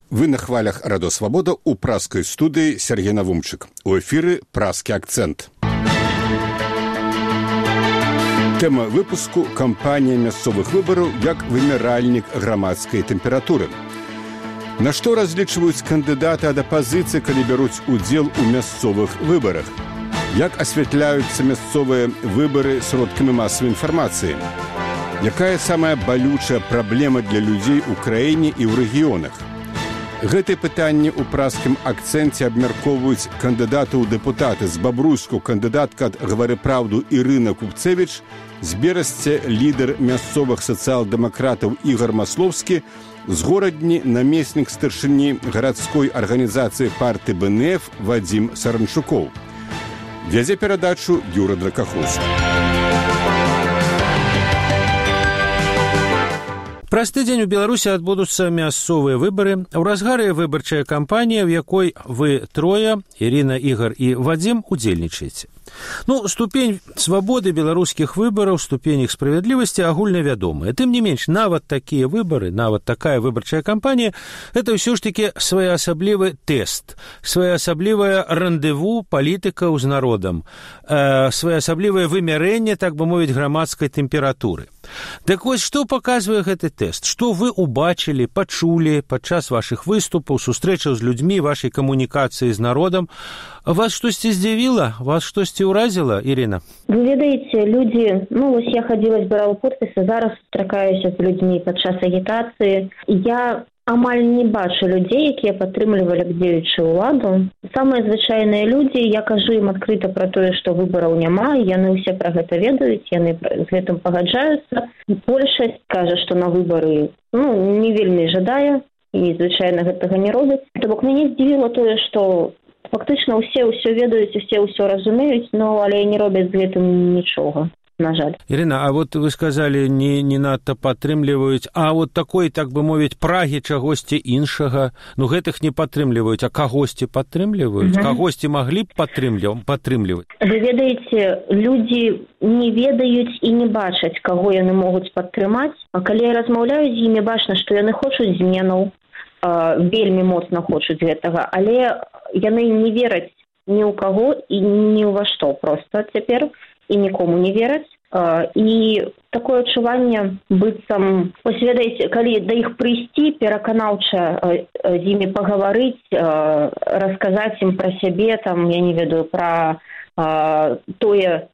Вы на хвалях Радио Свобода у праскай студыі Сергей Навумчык. У эфіры «Праскі акцэнт». Тэма выпуску – кампанія мясцовых выбараў як вымяральнік грамадскай тэмпературы. На што разлічваюць кандыдаты ад апазіцыі, калі бяруць удзел у мясцовых выбарах? Як асвятляюцца мясцовыя выбары сродкамі масавай інфармацыі? Якая самая балючая праблема для людзей у краіне і ў рэгіёнах? Гэтыя пытанні ў праскім акцэнце абмяркоўваюць кандыдаты ў дэпутаты з Бабруйску, кандыдатка ад «Гавары праўду» Ірына Купцевіч, з Берасці лідар мясцовых сацыял-дэмакратаў Ігар Маслоўскі, з Горадні намеснік старшыні гарадской арганізацыі партыі БНФ Вадзім Саранчукоў. Вядзе перадачу Юра Дракахус. Праз тыдзень у Беларусі адбудуцца мясцовыя выбары. У разгары выбарчая кампанія, у якой вы трое, Ірына, Ігар і Вадзім, удзельнічаеце. Ступень свабоды беларускіх выбараў, ступень іх справядлівасці агульна вядомая. Тым не менш, нават такія выбары, нават такая выбарчая кампанія – это ўсё ж такі своеасаблівы тэст, своеасаблівае рандеву палітыкаў з народам, своеасаблівае вымярэнне, так бы мовіць, грамадскай тэмпературы. Так вось, што паказвае гэты тэст? Што вы убачылі, пачулі падчас вашых выступаў, сустрэчаў з людзьмі, вашай камунікацыі з народам? Вас штосьці здзівіла? Вас штосьці ўразіла, Ірына? Вы ведаеце, людзі, вось я хадзіла, збірала подпісы, зараз сустракаюся з людзьмі падчас агітацыі. Я амаль не бачу людзей, якія падтрымлівалі дзеючую ўладу. Самыя звычайныя людзі, я кажу ім адкрыта пра тое, што выбараў няма, яны ўсе пра гэта ведаюць, яны з гэтым пагаджаюцца. Большасць кажа, што на выбары не вельмі жадае і звычайна гэтага не робяць. То бок мяне здзівіла тое, што фактычна ўсе ўсё ведаюць, усе ўсё разумеюць, але не робяць з гэтым нічога. На жаль. Ірына, а вот вы сказалі, не надта падтрымліваюць, а вот такой, так бы мовіць, прагі чагосьці іншага, гэтых не падтрымліваюць, а кагосьці падтрымліваюць? Кагосьці маглі б падтрымліваць? Вы ведаеце, людзі не ведаюць і не бачаць, каго яны могуць падтрымаць, а калі я размаўляю з імі, бачна, што яны хочуць зменаў, вельмі моцна хочуць гэтага, але яны не вераць ні ў каго і ні ў ва што проста цяпер, і нікому не вераць. І такое адчуванне быццам, вось ведаеце, калі да іх прыйсці, пераканаўча з імі пагаварыць, расказаць ім пра сябе, я не ведаю, пра тое,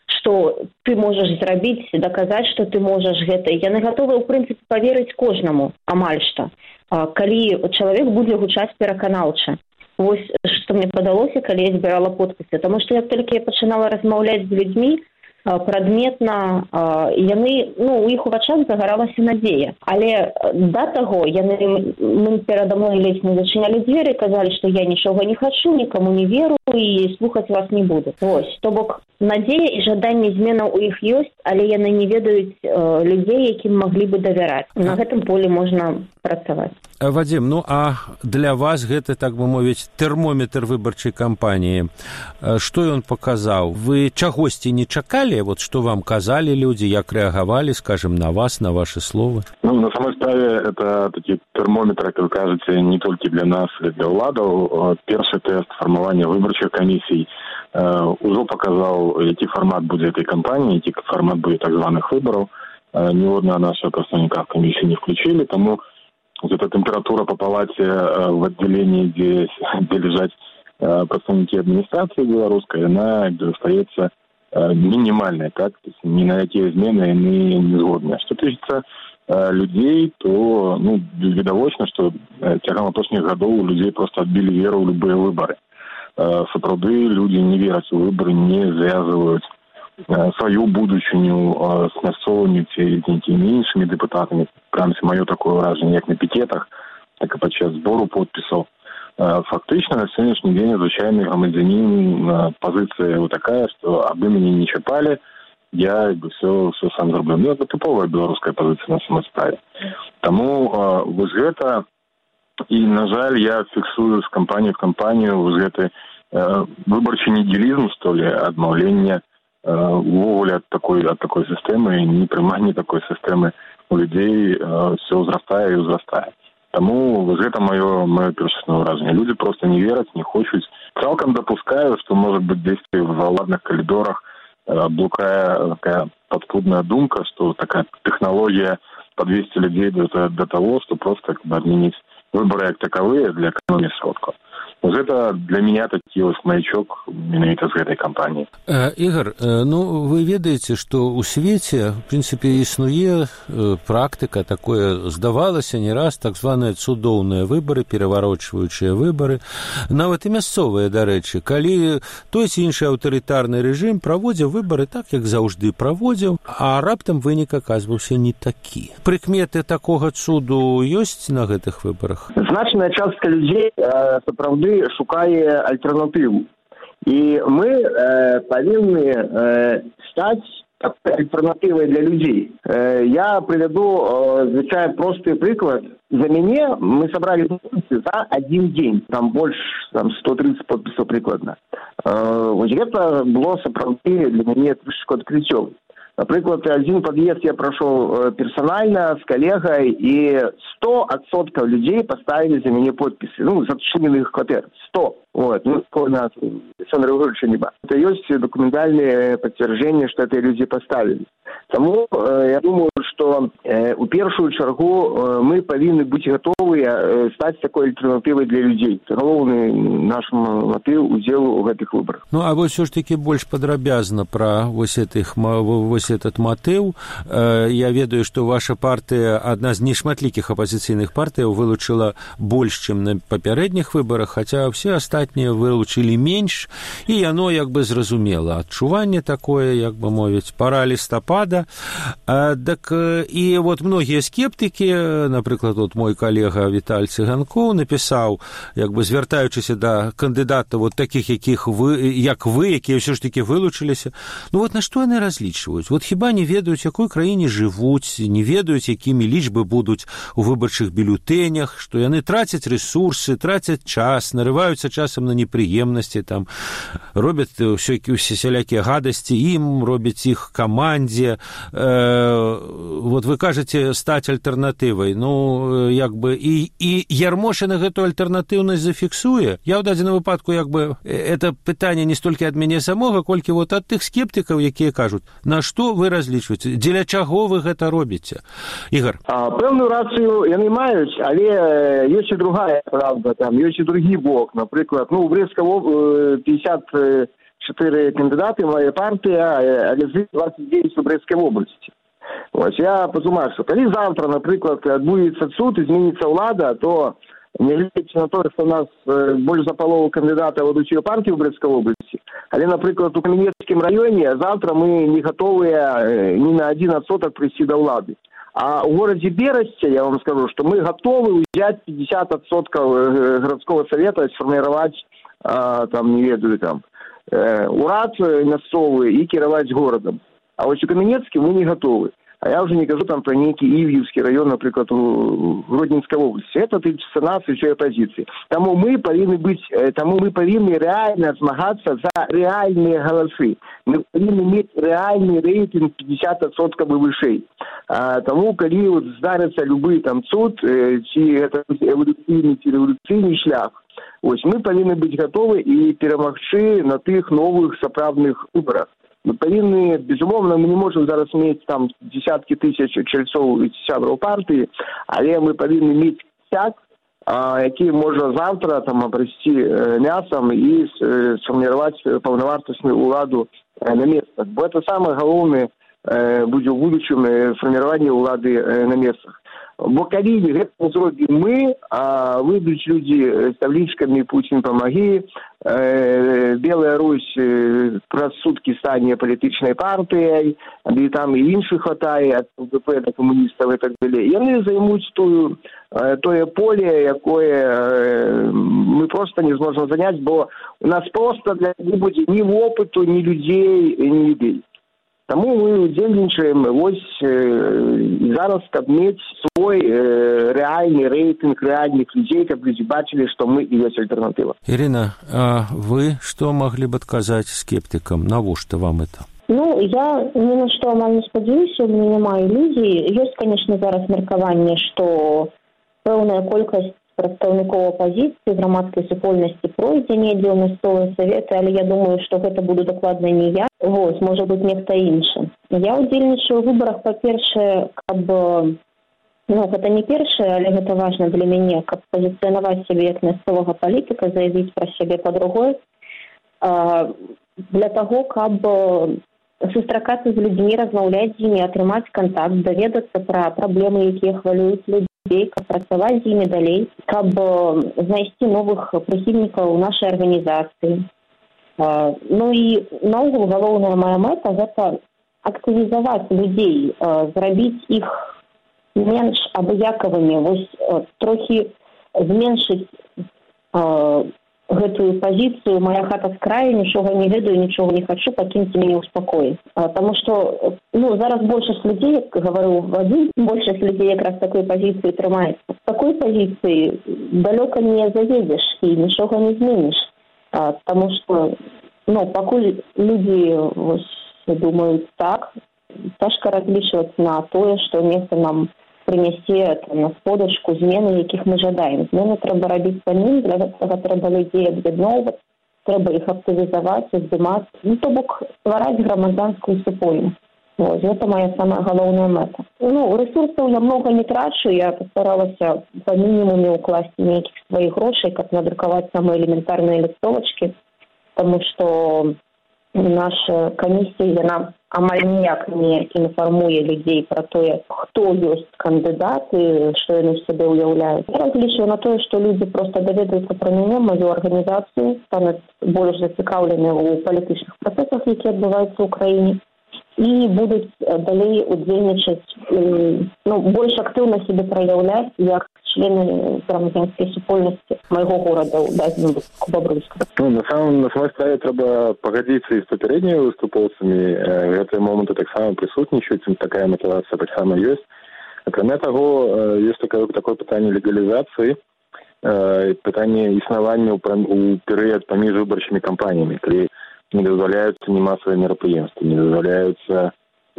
што ты можаш зрабіць, даказаць, што ты можаш гэта. Яны гатовы, ў прынцыпе, паверыць кожнаму, амаль што, калі чалавек будзе гучаць пераканаўча. Вось, што мне падалося, калі я збірала подпісы. Таму што як толькі я пачынала размаўляць з людзьмі, прадметна, яны, у іх у вачах загаралася надзея. Але да таго, мы перада мной ледзь не зачынялі дзверы, казалі, што я нічога не хачу, нікому не веру і слухаць вас не буду. Вось, то бок, надзея і жаданне зменаў у іх ёсць, але яны не ведаюць людзей, якім маглі бы давяраць. На гэтым полі можна працаваць. Вадзім, а для вас гэта, так бы мовіць, тэрмометр выбарчай кампаніі. Што ён паказаў? Вы чагосьці не чакалі? Вот што вам казалі людзі, як рэагавалі, скажем, на вас, на ваши словы? На самой справе это такі тэрмометр, как вы кажаце, не толькі для нас, але для ўладаў. Першы тэст фармавання выбарчых камісій ужо паказаў, які фармат будзе этой кампаніі, які фармат будзе так званых выбараў. Ніводнага нашага прадстаўніка камісіі не включили, тому вот эта температура по палате в отделении, где лежат представники администрации белорусской, она остается минимальной, так? То есть ни на какие измены они не згодны. Что касается людей, то відавочна, что цягам апошніх гадоў у людей просто отбили веру в любые выборы. Сапраўды люди не верят в выборы, не завязывают свою будучыню с мясцовымі ці іншымі дэпутатамі. Прынамсі, маё такое ўражанне, як на пікетах, так і падчас збору подпісаў. Фактычна, на сённяшні дзень звычайны грамадзянін, пазіцыя такая, што абы мяне не чапалі, я все сам зраблю. Это тыповая беларуская пазіцыя на самой справе. Таму вось гэта, і, на жаль, я фіксую з кампаніі в кампанію вось гэты выбарчы нігілізм, што ли, адмаўленне увогуле ад такой сістэмы, непрыманне такой сістэмы у людзей все ўзрастае і ўзрастае. Таму гэта маё першаснае ўражанне. Людзі проста не вераць, не хочуць. Цалкам дапускаю, што можа быць дзесьці ва ўладных калідорах блукае такая падпудная думка, што такая тэхналогія подвесці людзей до того, што проста адмяніць выборы як таковыя для эканоміі сродкаў. Гэта для меня такі маячок менавіта з гэтай кампаніі. Ігор, вы ведаеце, што ў свеце, в прынцыпе, існуе практыка такое, здавалася не раз, так званыя цудоўныя выбары, пераварочваючыя выбары, нават і мясцовыя, дарэчы, калі той ці іншы аўтарытарны рэжым праводзіў выбары так, як заўжды праводзіў, а раптам вынік аказваўся не такі. Прыкметы такога цуду ёсць на гэтых выбарах? Значная частка людзей сапраўды шукае альтэрнатыву. І мы павінны стаць альтэрнатывай для людзей. Я прывяду звычайна просты прыклад. За мяне мы сабралі подпісы за один дзень. Там больш 130 подпісаў прыкладна. Вось гэта было сапраўды для мяне трышку адкрыццём. Напрыклад, один пад'езд я прайшоў персанальна з калегай, і 100% людзей паставілі за мяне подпісы. За адчыненых кватэр. 100. Александр Григорьевич Неба. Это есть документальные подтверждения, что это люди поставили. Тому я думаю, что у першую чаргу мы повинны быть готовы стать такой альтернативой для людей. Это главный наш мотив удзелу в этих выборах. А вот все ж таки больше подробязно про вот этот мотив. Я ведаю, что ваша партия, одна из нешматлікіх оппозиционных партий, вылучила больше, чем на попередних выборах, хотя все остальные вылучили меньше, и оно як бы зразумела. Адчуванне такое, як бы мовіць, пора лістапада. Так і вот многія скептыкі, напрыклад, вот мой калега Віталь Цыганкоў напісаў, як бы звяртаючыся да кандыдата вот такіх, як вы, якія ўсё ж таки вылучыліся. Вот на што яны разлічваюць? Вот хіба не ведаюць, якой краіне жывуць, не ведаюць, якімі лічбы будуць у выбарчых бюлетэнях, што яны трацяць рэсурсы, трацяць час, нарываюцца часам на непрыемнасці, там робяць усялякія гадасці ім, робяць іх камандзе. Вот вы кажаце стаць альтэрнатывай. Як бы і Ярмошына гэту альтэрнатыўнасць зафіксуе. Я ў дадзеным выпадку, як бы, это пытанне не столькі ад мяне самога, колькі вот ад тых скептыкаў, якія кажуць, на што вы разлічваеце, дзеля чаго вы гэта робіце? Ігор. Пэўную рацыю яны маюць, але ёсць і другая правда, там ёсць і другі бок. Напрыклад, у Брестскай 54 кандидаты, моя партия, але 29 у Брестской области. Я подумаю, что если завтра, например, отбудется суд, изменится влада, то не глядячи на то, что у нас больше за половину кандидатов ведут ее партии в Брестской области, але, например, у Каменецком районе завтра мы не готовы ни на 1% прийти до влады. А в городе Бересте, я вам скажу, что мы готовы взять 50% городского совета, сформировать, урад мясцовы и кіраваць городом. А вот у Каменецке мы не готовы. А я уже не кажу там про некий Ивьевский район, например, у Гродненской области. Это тычится нас и всей оппозиции. Тому мы повинны реально змагаться за реальные голосы. Мы повинны иметь реальный рейтинг 50% и выше. Тому, коли вот здарится любой там суд, чи это эволюційний, чи революційний шлях, мы повинны быть готовы и перемагчы на тых новых сапраўдных выборах. Мы повинны, безумовно, мы не можем зараз иметь там десятки тысяч чальцов и сябраў партии, але мы повинны иметь ксяк, які можа завтра там обрасти мясом и сформировать полновартостную уладу на местах. Бо это самое главное будет в будущем формирование улады на местах. Бо калі гэта не зробім мы, выйдуць людзі з таблічкамі «Путін, памагі», Белая Русь праз суткі стане палітычнай партыяй, і там і іншых хватае ад ЛДП да камуністаў і так далей. Яны займуць тое поле, якое мы просто не зможам заняць, бо у нас просто для не будзе ні вопыту, ні людзей, ні ідэй. Тому мы удзельнічаем і зараз, каб мець свой реальный рейтинг реальных людей, каб люди бачили, что мы и есть альтернатива. Ирина, а вы что могли бы отказать скептикам? Навошта вам это? Я ни на что амаль не спадзяюся, у меня няма ілюзій. Ёсць, конечно, зараз меркаванне, што пэўная колькасць прадстаўнікоў апазіцыі грамадскай супольнасці пройдзе недзе ў мясцовыя саветы, але я думаю, што гэта буду дакладна не я, можа быць нехта іншы. Я ўдзельнічаю ў выбарах, па-першае, каб гэта не першае, але гэта важна для мяне, каб пазіцыянаваць сябе як мясцовага палітыка, заявіць пра сябе, па-другое, для таго, каб сустракацца з людзьмі, размаўляць з імі, атрымаць кантакт, даведацца пра праблемы, якія хвалююць людзей, каб працаваць з імі далей, каб знайсці новых прыхільнікаў нашай арганізацыі. І наогул галоўная моя мэта – гэта актывізаваць людзей, зрабіць іх менш абыякавымі, трохі зменшыць гэтую пазіцыю «Моя хата з краю, нічога не ведаю, нічога не хочу, пакіньце мяне ў спакоі». Таму што зараз большасць людзей, як гаварыў Вадзім, большасць людзей якраз такой пазіцыі трымаецца. З такой пазіцыі далёка не заедзеш і нічога не зменіш. Таму што пакуль людзі думаюць так, цяжка разлічваць на тое, што нехта нам прынясе на сподачку змены, якіх мы жадаем. Змены трэба рабіць самім, для гэтага трэба людзей аб'ядноўваць, трэба іх актывізаваць, здымаць, то бок ствараць грамадзянскую супольнасць. Гэта моя самая галоўная мэта. Ресурсаў я много не трачу, я пастаралася па мінімуме ўкласці нейкіх сваіх грошай, каб надрукаваць самыя элементарныя лістовачкі, таму што наша камісія, яна амаль ніяк не інфармуе людзей пра тое, хто ёсць кандыдаты, што яны з сябе ўяўляюць. Я разлічваю на тое, што людзі проста даведаюцца пра мяне, маю арганізацыю, стануць больш зацікаўлены ў палітычных працэсах, якія адбываюцца ў краіне, і будуць далей удзельнічаць, больш актыўна сябе праяўляць як члены грамадзянскай супольнасці майго горада ў дадзеным выпадку Бабруйска. На самой справе трэба пагадзіцца і з папярэднімі выступоўцамі. Гэтыя моманты таксама прысутнічаюць, такая матывацыя таксама ёсць. Акрамя таго, ёсць такое пытанне легалізацыі, пытанне існавання ў перыяд паміж выбарчымі кампаніямі, калі не дазваляюцца не масавыя мерапрыемствы, не дазваляюцца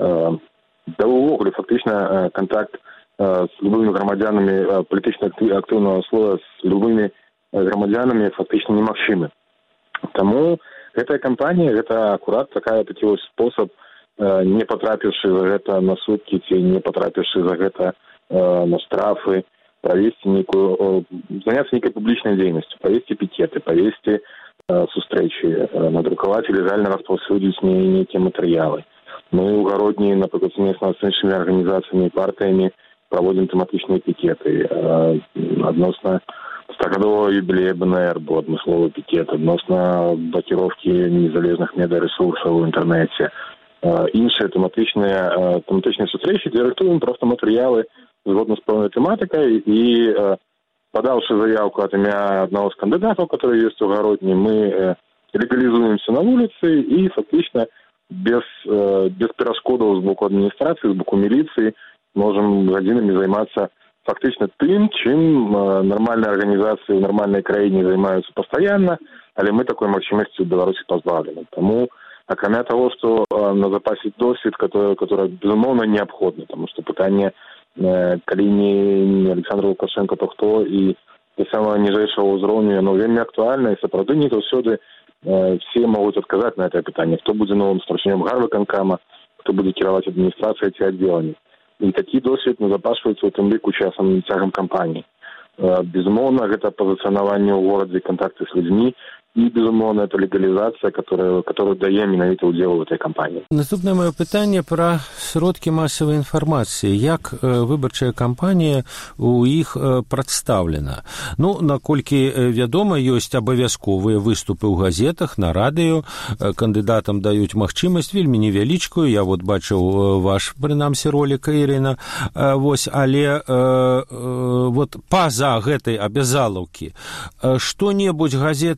увогуле фактычна кантакт с любымі грамадзянамі палітычна актыўнага слоя, з любымі грамадзянамі фактычна немагчымы. Таму гэтая кампанія, гэта акурат такі спосаб, не патрапіўшы за гэта на суткі ці не патрапіўшы за гэта на штрафы, заняцца нейкай публічнай дзейнасцю, павесці пікеты, павесці сустрэчы, надрукаваць і легальна распаўсюдзіць нейкія матэрыялы. Мы ў Гародні, напрыклад, сумесна з іншымі арганізацыямі і партыямі праводзім тэматычныя пікеты адносна 100-гадового юбілея БНР, бо адмысловы пікет, адносна блакіроўкі незалежных медыярэсурсаў у інтэрнэце. Іншыя тэматычныя сустрэчы, дзе рыхтуем проста матэрыялы згодна з пэўнай тэматыкай і подавши заявку от імя одного из кандидатов, который есть у Гародни, мы легализуемся на улице и фактично без перешкодов с боку администрации, с боку милиции можем годинами заниматься фактично тем, чем нормальные организации в нормальной краине занимаются постоянно, але мы такой магчимости в Беларуси позбавлены. Тому, кроме того, что на запасе досвід, который безумовно необходимо, потому что питание калі не Александр Лукашенко, то хто, і до самого ніжэйшага ўзроўню оно вельмі актуальна, і сапраўды не заўсёды все могуць адказаць на это пытанне, хто будзе новым старшынём гарвыканкама, хто будзе кіраваць адміністрацыяй ці аддзеламі. І такі досвед назапашваецца ў тым ліку цягам кампаніі. Безумоўна, гэта пазіцыянаванне ў горадзе, кантакты з людзьмі, і, безумоўна, это легалізацыя, которая дае менавіта ўдзел у гэтай кампаніі. Наступнае маё пытанне пра сродкі масавай інфармацыі. Як выбарчая кампанія у іх прадстаўлена? Наколькі вядома, ёсць абавязковыя выступы ў газетах, на радыё, кандыдатам даюць магчымасць вельмі невялічкую. Я бачыў ваш, прынамсі, ролік, Ірына. Але па-за гэтай абязалаўкі што-небудзь газеты пішуць,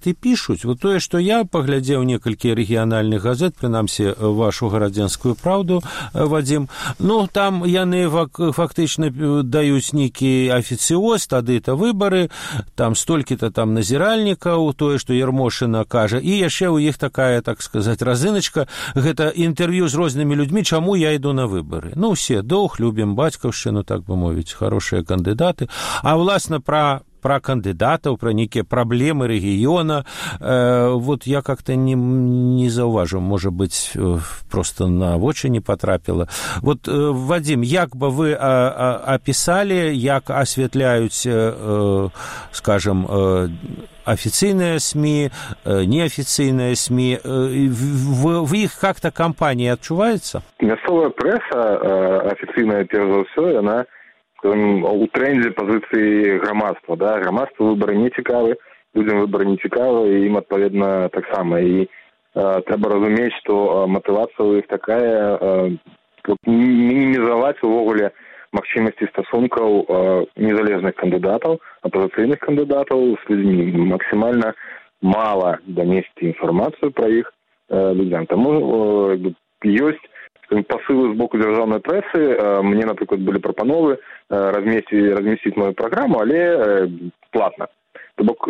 пішуць. Вот тое, што я паглядзеў некалькі рэгіянальных газет, прынамсі вашу гарадзенскую праўду, Вадзім, ну, там яны фактычна даюць нейкі афіцыёз, тады-то выбары, там столькі-то там назіральнікаў, тое, што Ярмошына кажа, і яшчэ ў іх такая, так сказаць, разыначка, гэта інтэрв'ю з рознымі людзьмі, чаму я іду на выбары. Ну, усе доўг, любім бацькаўшчыну, так бы мовіць, хорошыя кандыдаты. А, власна, пра кандыдатаў, пра нейкія праблемы рэгіёна. Вот я как-то не заўважыў, можа быць, просто на вочы не потрапіла. Вот, Вадзім, як бы вы апісалі, як асвятляюць, скажем, официальные СМИ, неофициальные СМИ, в их как-то кампании отчувается? Мясцовая пресса, официальная, перш за ўсё, она у трендзе пазіцыі грамадства, да, грамадству выбары не цікавы, людзям выбары не цікавы, і ім адпаведна таксама. І трэба разумець, што матывацыя ў іх такая, мінімізаваць увогуле магчымасці стасункаў незалежных кандыдатаў, апазіцыйных кандыдатаў з людзьмі, максімальна мала данесці інфармацыю пра іх людзям. Таму ёсць пасылы з боку дзяржаўнай прэсы. Мне, напрыклад, былі прапановы размесціць мою праграму, але платна. То бок,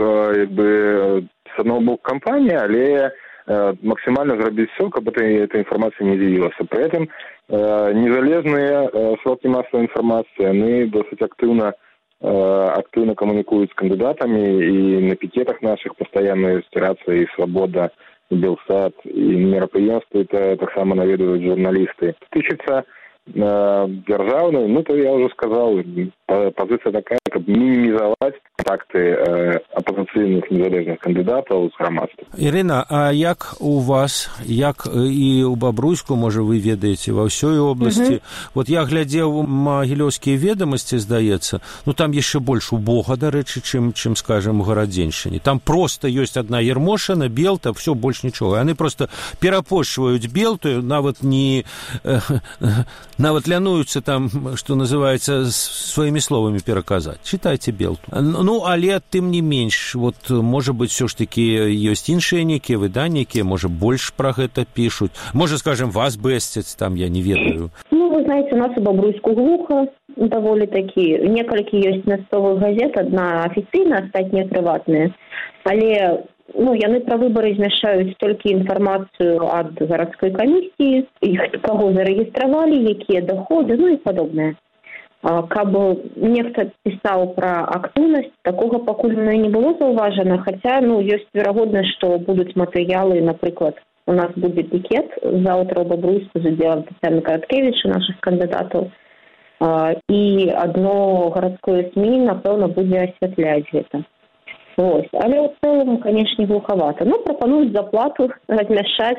з аднаго боку кампанія, але максимально зрабіць все, каб эта информация не з'явілася. При этом незалежные сродки массовой информации, они досыць активно коммуникуют с кандидатами, и на пикетах наших постоянно есть «Рация» и «Свобода», и «Белсат», и мерапрыемствы так само наведывают журналисты. Тычыцца державную, ну, то я уже сказал, позиция такая, как минимизовать контакты оппозиционных незалежных кандидатов с громадством. Ірина, а як у вас, як і у Бабруйску, може, ви ведаеце ва ўсёй области, вот я глядзеў магілёўскія ведомости, здаецца, ну, там яшчэ больш убога, дарэчы, чым, скажем, у Гарадзеншчыне. Там просто ёсць одна Ярмошына, Белта, все, больш нічога. Яны просто перапошваюць Белту, нават не... нават лянуюцца там, што называецца, сваімі словамі пераказаць. Чытайце Белту. Ну, але тым не менш, вот, можа быць, все ж таки ёсць іншыя нейкія выданні, якія, можа, больш пра гэта пішуць. Можа, скажем, вас бэсцяць, там, я не ведаю. Ну, вы знаете, у нас у Бабруйску глухо, довольно такі. Некалькі ёсць мясцовых газет, одна афіцыйная, астатнія прыватныя. Але... Ну, яны пра выбары змяшаюць толькі інфармацыю ад гарадской камісіі, каго зарэгістравалі, якія даходы, ну і падобнае. Каб нехта пісаў пра актыўнасць, такога пакуль не было заўважана, хаця, ну, ёсць верагоднасць, што будуць матэрыялы, напрыклад, у нас будзе пікет заўтра ў Бабруйску з удзелам Тацяны Караткевіча, нашых кандыдатаў, і адно гарадское СМІ, напэўна, будзе асвятляць гэта. Ось. Але ў цэлым, канешне, глухавата. Ну, прапануюць за плату размяшчаць,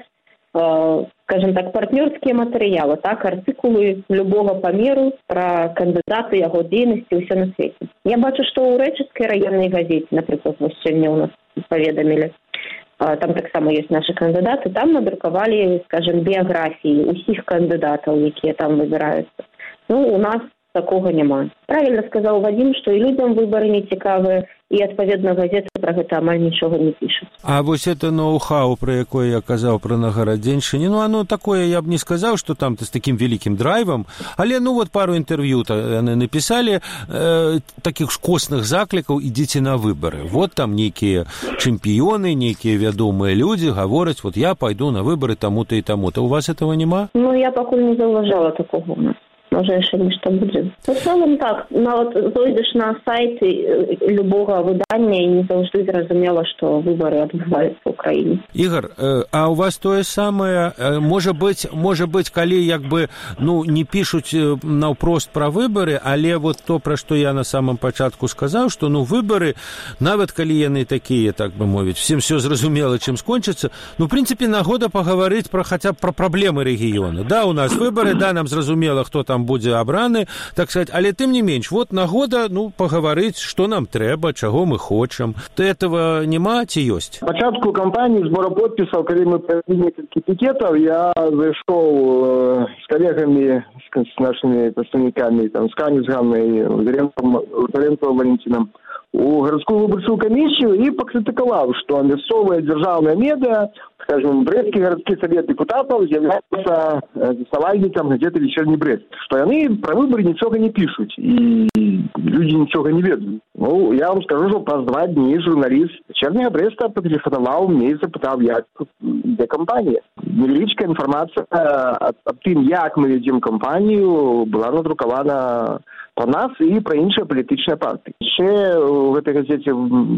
скажем так, партнёрскія матэрыялы, так, артыкулы любога памеру пра кандыдата, яго дзейнасці, ўсё на свеце. Я бачу, што ў Рэчыцкай раённай газеце, напрыклад, вось сёння ў нас паведамілі, там таксама ёсць нашы кандыдаты, там надрукавалі, скажем, біяграфіі ўсіх кандыдатаў, якія там выбіраюцца. Ну, у нас такога няма. Правильно сказаў Вадзім, што і людзям выбары не цікавыя, і, адпаведна, газеты пра гэта амаль нічога не пішуць. А вось это ноу-хау, пра якое я казаў пра на Гарадзеншчыне, ну, оно такое, я б не сказаў, што там з такім вялікім драйвам, але, ну, вот пару інтэрв'ю яны напісалі такіх косных заклікаў, ідзіце на выбары. Вот там нейкія чэмпіёны, нейкія вядомыя людзі гавораць, вот я пайду на выбары таму-то і таму-то. У вас этого няма? Ну, я пакуль не заўважала такога у нас. Może jeszcze нешта будзе. В основном так, нават зойдзеш на сайт любого выдання і не заўжды зразумела, што выбары адбываюцца ў краіне. Ігор, а у вас тое самае, можа быць, калі як бы, ну, не пішуць наўпрост пра выбары, але вот то, пра што я на самом пачатку сказаў, што, ну, выбары, нават калі яны такія, так бы мовіць, всім все зразумела, чым скончыцца, ну, в прынцыпе, нагода пагаварыць пра хаця б пра праблемы рэгіёна. Да, у нас выбары, да, нам зразумела, хто там будзе абраны, так сказать, але тым не менш, вот нагода, ну, пагаварыць, што нам трэба, чаго мы хочам. Этого няма ці ёсць? Пачатку кампаніі збора подпісаў, калі мы правялі некалькі пікетаў, я зайшоў з калегамі, з нашымі прадстаўнікамі, там, з Кані, з Ганнай, з Ренком Валентинам у гарадскую выбарчую камісію і пакрытыкаваў, што мясцовая дзяржаўная медыа, скажем, брэсцкі гарадскі савет дэпутатаў з'яўляецца заснавальнікам газеты «Вечерний Брест», што яны пра выбары нічога не пішуць і людзі нічога не ведаюць. Ну, я вам скажу, што праз 2 дні журналіст «Вечерняга Бреста» патэлефанаваў мне і запытаў, як ідзе кампанія. Невялічкая інфармацыя аб тым, як мы вядзем кампанію, была надрукавана про нас і пра іншыя палітычныя партыі. Яшчэ у гэтай газеце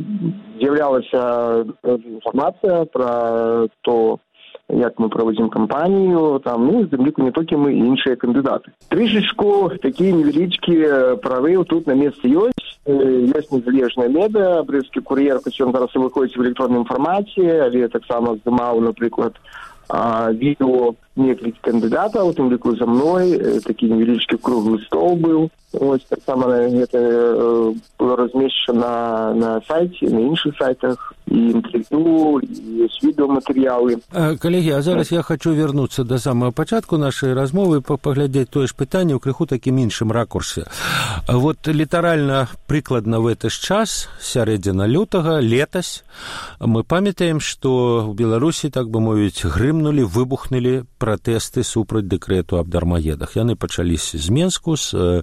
з'яўлялася інфармацыя пра то, як мы праводзім кампанію, там, ну, з ліку не толькі мы, і іншыя кандыдаты. Трішечку такі невялічкі прарыў тут на месцы ёсць. Ёсць незалежная медыа, брэсцкі кур'ер, хоць ён зараз выходзіць в электронным фармаце, але таксама здымаў, напрыклад, відео некалькі кандыдатаў, у тым ліку за мной, такі невялічкі круглы стол быў. Ось, таксама гэта было размешчана на сайце, на іншых сайтах, і інтэрв'ю, і відеоматэрыялы. Калегі, а зараз я хочу вернуцца да самого пачатку нашай размовы, паглядзець тое ж пытанне ў крыху такім іншым ракурсе. Вот літаральна прыкладна в гэты ж час, сярэдзіна лютага, летась, мы памятаем, што ў Беларусі, так бы мовіць, грымнулі, выбухнулі пратэсты супраць дэкрэту аб дармаедах. Яны пачаліся з Менску, з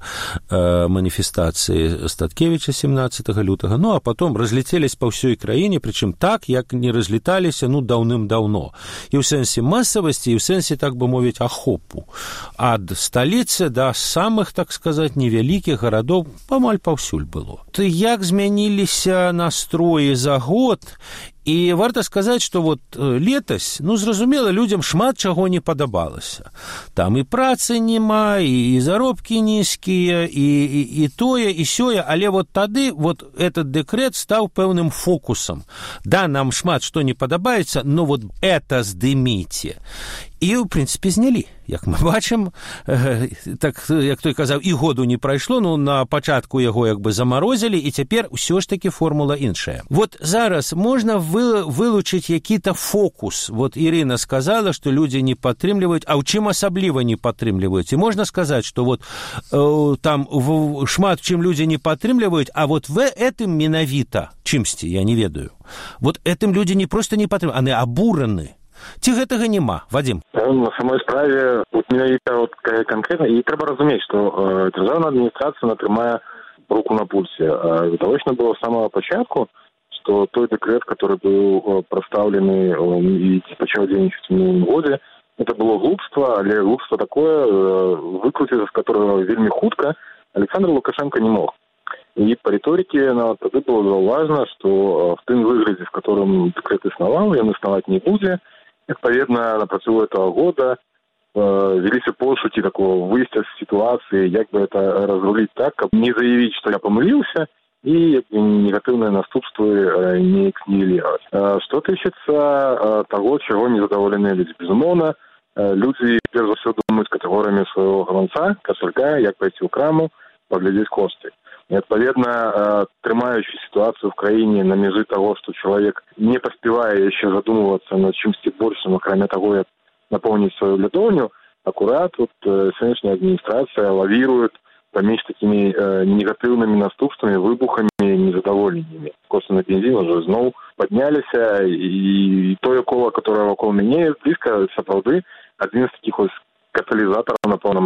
маніфестацыі Статкевіча 17 лютага, ну а потом разлетелись па ўсёй краіне, прычым так, як не разлеталіся, ну, даўным-даўно. І ў сэнсе масавасці, і ў сэнсе, так бы мовіць, ахопу. Ад сталіцы да самых, так сказаць, невялікіх гарадоў амаль паўсюль было. Ты як змяніліся настроі за год? І варта сказаць, што вот летась, ну, зразумела, людзям шмат чаго не падабалася. Там і працы няма, і заробкі нізкія, і тое, і сёе, але вот тады вот этот дэкрэт стаў пэўным фокусам. Да, нам шмат што не падабаецца, но вот это здыміце. І, ў прынцыпе, знялі. Як мы бачым, так, як той казаў, і году не прайшло, ну, на пачатку яго як бы замарозілі, і цяпер усё ж такі формула іншая. Вот зараз можна вылучыць які-то фокус. Вот Ірына сказала, што людзі не падтрымліваюць, а ў чым асабліва не падтрымліваюць. І можна сказаць, што вот там шмат чым людзі не падтрымліваюць, а вот в этом менавіта чымсьці, я не ведаю. Вот этим людзі не проста не падтрымліваюць, яны абураны. Ці гэтага няма, Вадзім? На самой справе, вот менавіта вот конкретно, і трэба разумець, што дзяржаўная адміністрацыя натрымае руку на пульсе. Відавочна было з самого пачатку, што той дэкрэт, который быў прадстаўлены і пачаў дзейнічаць у мінулым годзе, это было глупство, але глупство такое, выкруціцца з которого вельмі хутка Александр Лукашенко не мог. І па рыторыке тады было заўважна, што в тым выглядзе, в котором дэкрэт існаваў, ён існаваць не будзе. Адпаведна, на працягу этого года веліся пошукі такого выйсця з сітуацыі, як бы это разруліць так, каб не заявіць, што я памыліўся, і негатыўныя наступствы не экснігіліраваць. Што тычыцца таго, чаго незадаволеныя людзі. Безумоўна, людзі перш за ўсё думаюць катэгорыямі свайго галанца, кашалька, як пайсці ў краму, паглядзець кошты. І, адпаведна, трымаючы сітуацыю в краіне на межы таго, што чалавек не паспявае яшчэ задумвацца над чымсьці большым, акрамя таго, як напоўніць сваю лядоўню, акурат вот сённяшняя адміністрацыя лавіруе паміж такімі негатыўнымі наступствамі, выбухамі, незадаволеннямі. Кошты на бензін уже зноў падняліся, і тое кола, которое вакол мяне, блізка, сапраўды, адзін з такіх каталізатараў, напэўна,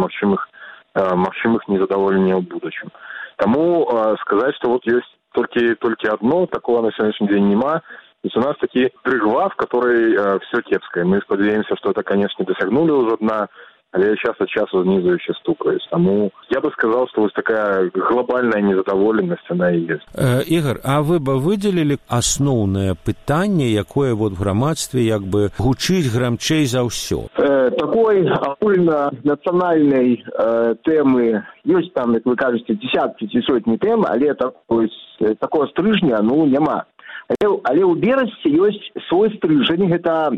магчымых незадаволенняў у будучым. Таму сказаць, што вот ёсць толькі одно, такого на сённяшні дзень няма. То есть у нас такі дрыгва, в которой все кепское. Мы спадзяемся, что это, конечно, досягнули уже дна, але час от часу знизу еще стукаюсь. Тому я бы сказал, что вот такая глобальная незадоволенность, она и есть. Ігор, а вы бы выделили основное пытанне, якое вот в грамадстве як бы гучыць грамчэй за ўсё? Такой агульна-нацыянальнай тэмы ёсць там, як вы кажаце, десяткі ці сотні тэм, але такого стрыжня, няма. Але ў Берасці ёсць свой стрыжань, гэта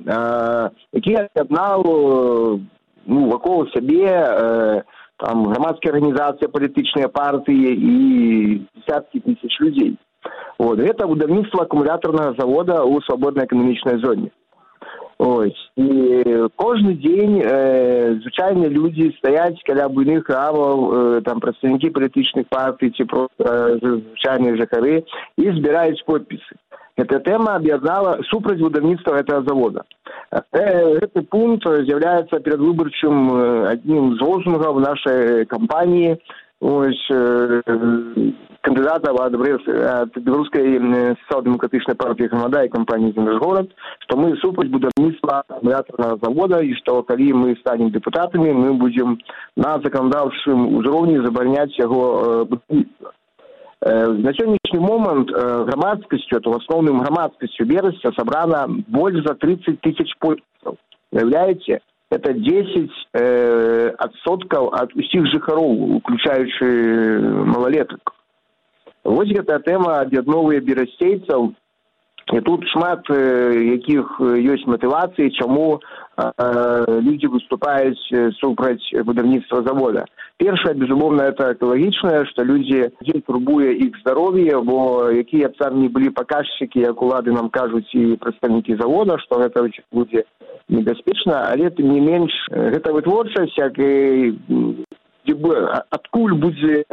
які аб'яднаў вакол сябе там грамадскія арганізацыі, палітычныя партыі і десяткі тысяч людзей. Вот. Гэта будаўніцтва акумулятарнага завода ў свабоднай эканамічнай зоне. Ось. І кожен день звичайні люди стоять каля буйних храмів, там представники політичних партій чи просто звичайні жихари і збирають підписи. Эта тема об'єднала супроть будівництва этого завода. Этот пункт является предвыборчим одним из лозунгов нашей кампании. Ось кандидата от Белорусской социал-демократичной партии «Громада» и компании «Наш город», что мы супроть будівництва аккумуляторного завода, и что, когда мы станем депутатами, мы будем на законодавчем уровне забороняти его будівництво. На сённяшні момент громадскостью, то в основном громадскостью Берестя собрано больше за 30 тысяч подписей. Уявляете? Это 10% от усіх жихаров, включаючи малолеток. Ось эта тема об'єдновує берестейців. І тут шмат яких есть мотивації, чому люди выступают супроть будівництва завода. Перше, безумовно, это экологичное, что люди турбує их здоровье, бо які б там не були показчики, як улади нам кажуть і представники завода, що это буде небезпечно, але тим не менш, гэта вытворчасць, як і адкуль будзе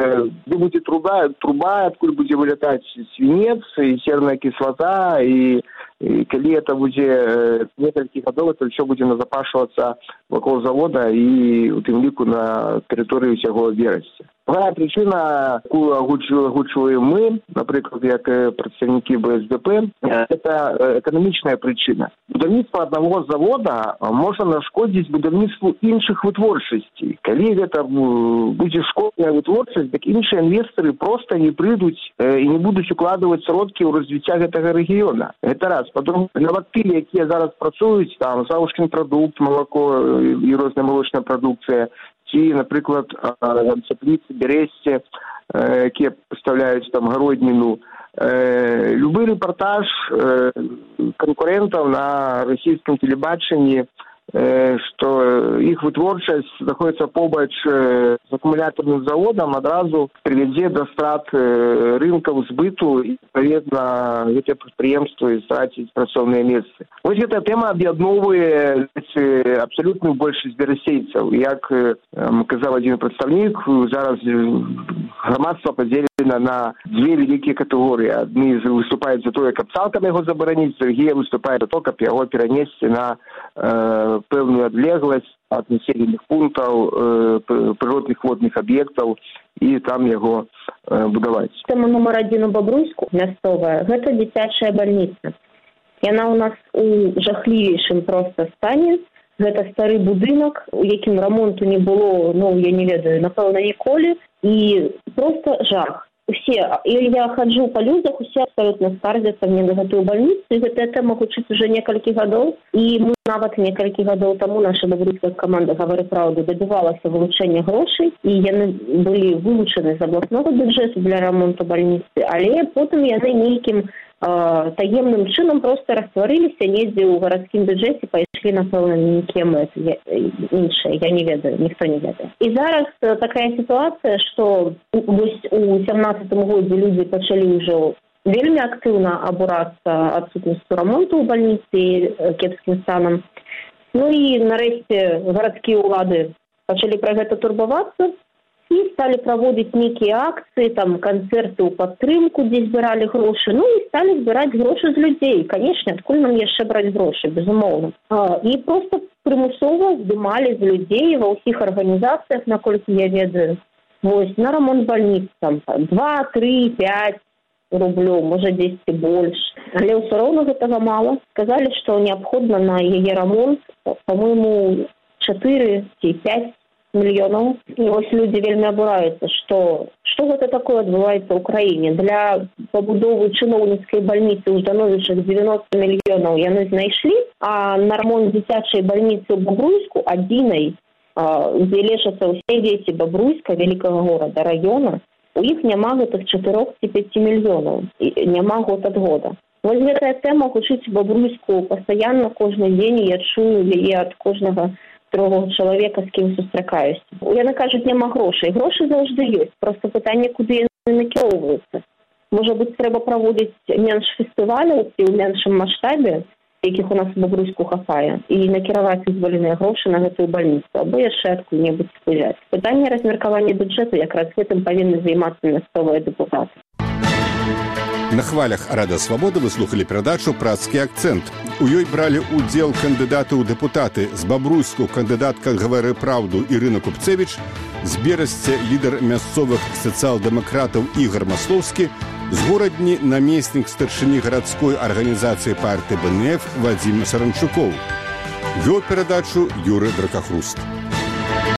труба, адкуль будзе вылятаць свінец і серная кіслата, і калі это будзе некалькі гадоў, то ўсё будзе назапашвацца вакол завода і у тым ліку на тэрыторыі ўсяго Берасця. Другая причина, якую агучваем мы, наприклад, як представники БСДП, это экономичная причина. Будівництво одного завода може нашкодити будівництву інших витворчостей. Коли це буде шкодна витворчість, так інші інвестори просто не прийдуть і не будуть укладувати сродки у розвиття цього регіону. Це раз. По-друге, новактилі, які зараз працюють, там, Савушкин продукт, молоко і різна молочна продукція, ці, наприклад, Теплиці, Бересті, які поставляють там городнину. Любий репортаж конкурентов на российском телебачении, что их вытворчасць знаходится побач с аккумуляторным заводом, одразу приведзе до страт рынков збыту и, соответственно, эти предприемства страцить працоўныя месцы. Вот эта тема объединовывает абсолютную большасць берасейцаў. Як казаў один представник, зараз громадство поделено на две великие категории. Одни выступают за то, как цалкам его заборонить, другие выступают за то, как его перенести на певную адлегласць ад населеных пунктаў, прыродных водных аб'ектаў і там яго будаваць. Тэма нумар 1 у Бабруйску мясцовая, гэта дзіцячая бальніца. Яна ў нас у жахлівейшым проста стане. Гэта стары будынак, у якім рамонту не было, я не ведаю, напэўна, ніколі. І проста жах. Я хаджу по людзях, усе абсолютно скардзяцца мне на гэтую бальніцу, і гэтая тэма гучыць уже некалькі гадоў. І мы нават некалькі гадоў таму наша бабруйская каманда «Гавары праўду» дабівалася вылучэння грошай, і яны былі вылучаны з абласнога бюджэту для рамонту бальніцы, але потым яны нейкім таемным чынам просто растварыліся недзе ў гарадскім бюджэце, пайшлі, напэўна, нейкія мэты іншыя, я не ведаю, ніхто не ведае. І зараз такая сітуацыя, што вось у 17 годзе людзі пачалі ўжо вельмі актыўна абурацца адсутнасцю рамонту ў бальніцы кепскім станам. І нарэшце гарадскія ўлады пачалі пра гэта турбавацца і сталі праводзіць нейкія акцыі, там канцэрты ў падтрымку, дзе збіралі грошы, і сталі збіраць грошы з людзей. Канешне, адкуль нам яшчэ браць грошы, безумоўна. І проста прымусова здымалі з людзей ва ўсіх арганізацыях, наколькі я ведаю, вось, на рамонт бальніц, там, 2, 3, 5 рублёў, можа, 10 больш. Але ўсё роўна гэтага мала. Сказалі, што неабходна на яе рамонт, па-мойму, 4 ці 5 мільёнаў. І вось людзі вельмі абураюцца, што гэта такое адбываецца ў краіне. Для пабудовы чыноўніцкай бальніцы ў становішчах 90 мільёнаў яны знайшлі, а на рамонт дзіцячай бальніцы ў Бабруйску, адзінай, дзе лечацца ўсе дзеці Бабруйска, вялікага горада, раёна, у іх няма гэтых 4 ці 5 мільёнаў. Няма год ад года. Вось гэтая тэма гучыць у Бабруйску пастаянна, кожны дзень, я чую яе ад кожнага другого чалавека, з кім сустракаюся. Яны кажуць, няма грошай. Грошы заўжды ёсць. Проста пытанне, куды яны накіроўваюцца. Можа быць, трэба праводзіць менш фестываляў ці ў меншым маштабе. якіх у нас у Бабруйску хапае, і накіраваць дазволеныя грошы на гэтую бальніцу, або яшчэ адкуль-небудзь спыляць. Пытанне размеркавання бюджэту якраз гэтым павінны займацца мясцовыя дэпутаты. На хвалях Рада Свабоды вы слухали перадачу «Прадскі акцэнт». У ёй бралі ўдзел кандыдаты ў дэпутаты. З Бабруйску кандыдатка «Гавары праўду» Ірына Купцевіч, з Берасця лідар мясцовых сацыял-дэмакратаў Ігар Маслоўскі, з Горадні намеснік старшыні гарадской арганізацыі партыі БНФ Вадзім Саранчукоў. Вёў перадачу Юры Дракахруст.